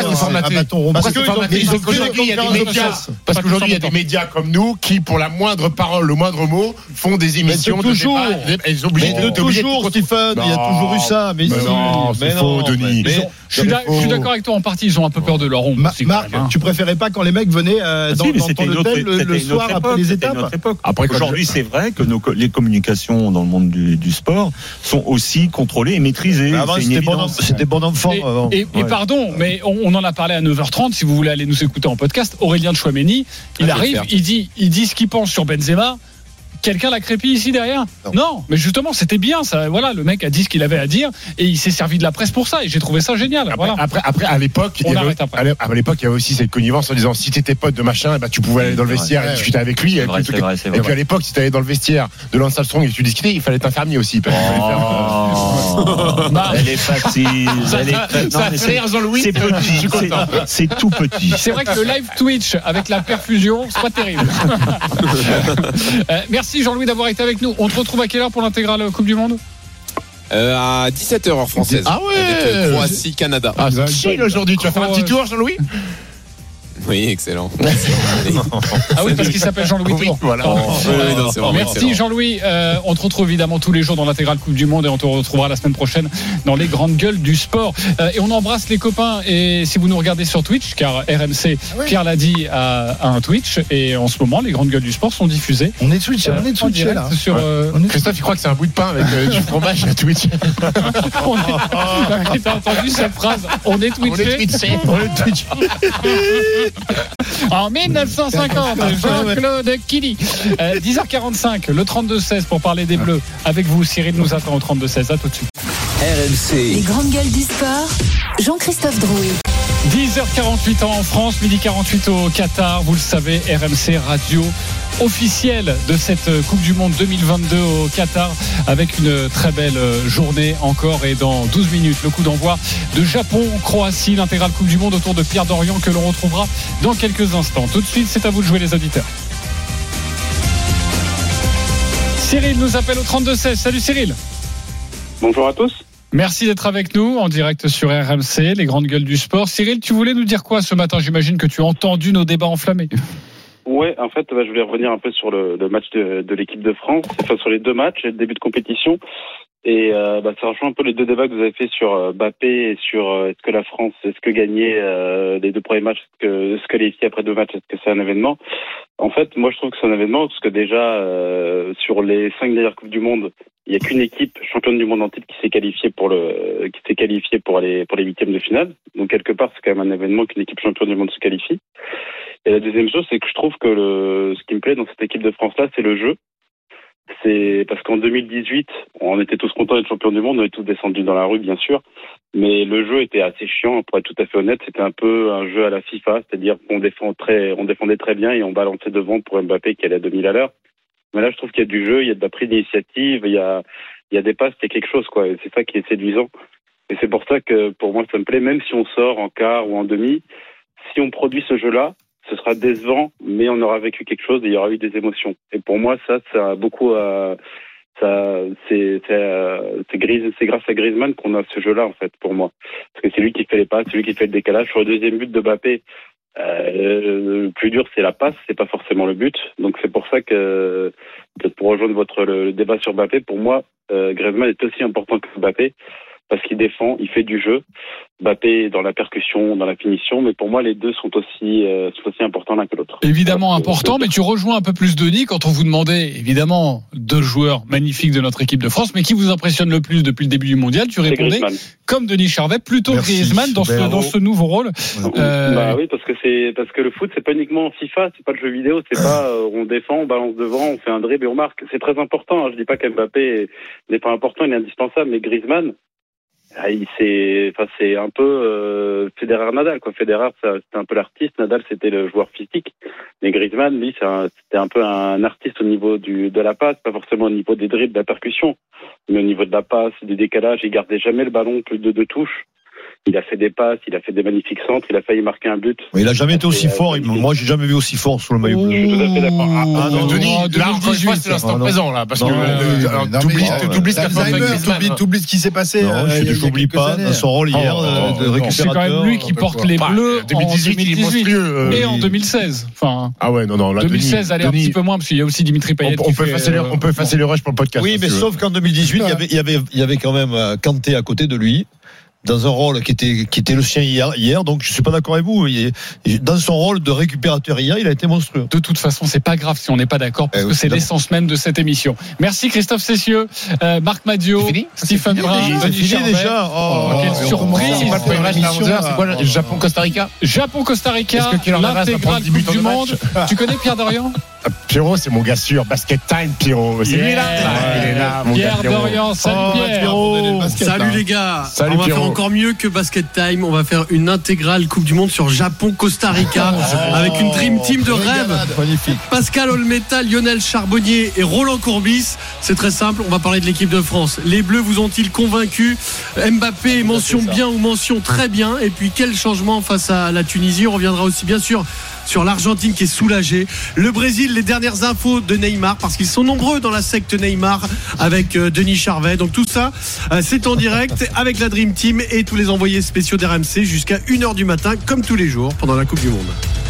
à bâton rond. Parce qu'aujourd'hui, il y a des médias comme nous qui, pour la moindre parole, le moindre mot, font des émissions. Mais toujours, ils sont obligés de toujours, Stephen. Il y a toujours eu ça. Mais non, c'est faux, Denis. Je suis d'accord avec toi en partie. Ils ont un peu peur de leur ombre. Marc, tu préférais pas quand les mecs venaient dans ton hôtel le soir après les étapes? Après, aujourd'hui, c'est vrai que les communications dans le monde du sport sont aussi contrôlées et maîtrisées. Avant, c'était bon enfant. Et pardon, mais on en a parlé à neuf heures trente. Si vous voulez aller nous écouter en podcast, Aurélien de Chouameni, il ah, arrive, il dit, il dit ce qu'il pense sur Benzema. Quelqu'un l'a crépé ici derrière ? Non. non, mais justement, c'était bien ça. Voilà, le mec a dit ce qu'il avait à dire et il s'est servi de la presse pour ça. Et j'ai trouvé ça génial. Après, voilà. après, après, à l'époque, il y avait, à l'époque, il y avait aussi cette connivence en disant si t'étais pote de machin, bah, tu pouvais aller dans le vestiaire et discuter avec lui. Et puis à l'époque, si t'allais dans le vestiaire de Lance Armstrong et que tu discutais, il fallait être infirmier aussi. Parce oh, elle est facile. Elle est très... non, mais c'est, c'est petit. C'est, c'est tout petit. C'est vrai que le live Twitch avec la perfusion, c'est pas terrible. euh, merci Jean-Louis d'avoir été avec nous. On te retrouve à quelle heure pour l'intégrale Coupe du Monde ? euh, À dix-sept heures heure française. Ah ouais, avec Croatie Canada. Ah, c'est chill aujourd'hui. Tu vas faire un petit tour, Jean-Louis ? Oui, excellent. Ah oui, parce qu'il s'appelle Jean-Louis oui, Tour. Voilà. Oh, oh, oui, non, c'est merci excellent. Jean-Louis. Euh, on te retrouve évidemment tous les jours dans l'intégrale Coupe du Monde et on te retrouvera la semaine prochaine dans les grandes gueules du sport. Euh, et on embrasse les copains. Et si vous nous regardez sur Twitch, car R M C, ah oui. Pierre l'a dit, a, a un Twitch. Et en ce moment, les grandes gueules du sport sont diffusées. On est Twitch, euh, on est Twitch là. Sur, euh, ouais. Christophe, il croit que c'est un bout de pain avec euh, du fromage à Twitch. on est... T'as entendu cette phrase ? On est Twitché. On est Twitché. En dix-neuf cent cinquante, Jean-Claude Killy. Euh, dix heures quarante-cinq, le trente-deux seize pour parler des Bleus. Avec vous, Cyril nous attend au trente-deux seize. À tout de suite. R M C. Les grandes gueules du sport. Jean-Christophe Drouet. dix heures quarante-huit en France, midi quarante-huit au Qatar. Vous le savez, R M C Radio officielle de cette Coupe du Monde deux mille vingt-deux au Qatar, avec une très belle journée encore. Et dans douze minutes, le coup d'envoi de Japon-Croatie, l'intégrale Coupe du Monde autour de Pierre Dorian, que l'on retrouvera dans quelques instants. Tout de suite, c'est à vous de jouer, les auditeurs. Cyril nous appelle au trente-deux seize. Salut Cyril. Bonjour à tous. Merci d'être avec nous en direct sur R M C, les grandes gueules du sport. Cyril, tu voulais nous dire quoi ce matin ? J'imagine que tu as entendu nos débats enflammés. Ouais, en fait, bah, je voulais revenir un peu sur le, le match de, de l'équipe de France, enfin sur les deux matchs et le début de compétition. Et euh, bah, ça rejoint un peu les deux débats que vous avez fait sur euh, Mbappé et sur euh, est-ce que la France, est-ce que gagner euh, les deux premiers matchs, est-ce que se qualifier après deux matchs, est-ce que c'est un événement ? En fait, moi je trouve que c'est un événement parce que déjà euh, sur les cinq dernières Coupes du Monde, Il y a qu'une équipe championne du monde en titre qui s'est qualifiée pour le, qui s'est qualifiée pour aller pour les huitièmes de finale. Donc quelque part, c'est quand même un événement qu'une équipe championne du monde se qualifie. Et la deuxième chose, c'est que je trouve que le, ce qui me plaît dans cette équipe de France-là, c'est le jeu. C'est parce qu'en deux mille dix-huit, on était tous contents d'être champion du monde, on est tous descendus dans la rue, bien sûr. Mais le jeu était assez chiant, pour être tout à fait honnête. C'était un peu un jeu à la FIFA, c'est-à-dire qu'on défend très, on défendait très bien et on balançait devant pour Mbappé qui allait à deux mille à l'heure. Mais là, je trouve qu'il y a du jeu, il y a de la prise d'initiative, il y a, il y a des passes, c'est quelque chose, quoi. Et c'est ça qui est séduisant. Et c'est pour ça que, pour moi, ça me plaît, même si on sort en quart ou en demi, si on produit ce jeu-là, ce sera décevant, mais on aura vécu quelque chose et il y aura eu des émotions. Et pour moi, ça, ça a beaucoup à, ça, c'est, c'est, c'est, Gris, c'est grâce à Griezmann qu'on a ce jeu-là, en fait, pour moi. Parce que c'est lui qui fait les passes, c'est lui qui fait le décalage. Sur le deuxième but de Mbappé, Euh, le plus dur c'est la passe, c'est pas forcément le but. Donc c'est pour ça que, que pour rejoindre votre le, le débat sur Mbappé, pour moi euh, Griezmann est aussi important que Mbappé parce qu'il défend, il fait du jeu. Mbappé dans la percussion, dans la finition, mais pour moi les deux sont aussi euh, sont aussi importants l'un que l'autre. Évidemment important, mais tu rejoins un peu plus Denis quand on vous demandait évidemment deux joueurs magnifiques de notre équipe de France, mais qui vous impressionne le plus depuis le début du mondial? Tu répondais comme Denis Charvet, plutôt Merci. Griezmann dans ce, dans ce nouveau rôle. Euh... Bah oui, parce que c'est parce que le foot c'est pas uniquement FIFA, c'est pas le jeu vidéo, c'est pas euh, on défend, on balance devant, on fait un dribble et on marque. C'est très important. Hein. Je dis pas qu'Mbappé n'est pas important, il est indispensable, mais Griezmann. Ah, il c'est, enfin c'est un peu euh, Federer Nadal quoi. Federer ça, c'était un peu l'artiste, Nadal c'était le joueur physique. Mais Griezmann lui c'est un, c'était un peu un artiste au niveau du de la passe, pas forcément au niveau des dribbles, de la percussion, mais au niveau de la passe, du décalage. Il gardait jamais le ballon plus de deux touches. Il a fait des passes, il a fait des magnifiques centres, il a failli marquer un but. Mais il a jamais été aussi fort. Il, moi, j'ai jamais vu aussi fort sous le maillot bleu. Je suis tout à fait d'accord. Ah, non, Denis, là, encore une fois, c'est l'instant présent, là, parce que t'oublies ce qu'a fait Griezmann. T'oublies ce qui s'est passé. Non, je n'oublie pas son rôle hier de récupérateur. C'est quand même lui qui porte les bleus en deux mille dix-huit et en deux mille seize. Enfin. Ah ouais, non, non, là, deux mille seize, allez un petit peu moins, parce qu'il y a aussi Dimitri Payet. On peut effacer le rush pour le podcast. Oui, mais sauf qu'en deux mille dix-huit, il y avait, il y avait quand même Kanté à côté de lui, dans un rôle qui était qui était le sien hier, hier donc je suis pas d'accord avec vous. Il, dans son rôle de récupérateur hier, il a été monstrueux. De toute façon, c'est pas grave si on n'est pas d'accord, parce eh que c'est l'essence même de cette émission. Merci Christophe Cessieux, euh, Marc Madio, Stephen Brun, Denis Charvet. Déjà. Oh, oh, quelle surprise! C'est pas le premier match à onze heures, c'est quoi le Japon Costa Rica? Japon Costa Rica, l'intégrale Coupe du Monde. Tu connais Pierre Dorian? Pierrot, c'est mon gars sûr. Basket Time, Pierrot. C'est lui là. Il est là. Pierre Dorian, salut Pierre. Salut les gars. Salut on va Pierrot. faire encore mieux que Basket Time. On va faire une intégrale Coupe du Monde sur Japon-Costa Rica avec une Dream Team de rêve. Magnifique. Pascal Olmeta, Lionel Charbonnier et Roland Courbis. C'est très simple. On va parler de l'équipe de France. Les Bleus vous ont-ils convaincu? Mbappé, mention bien ou mention très bien. Et puis quel changement face à la Tunisie? On reviendra aussi bien sûr sur l'Argentine qui est soulagée. Le Brésil, les dernières infos de Neymar, parce qu'ils sont nombreux dans la secte Neymar avec euh, Denis Charvet. Donc tout ça, euh, c'est en direct avec la Dream Team et tous les envoyés spéciaux d'R M C jusqu'à une heure du matin, comme tous les jours pendant la Coupe du Monde.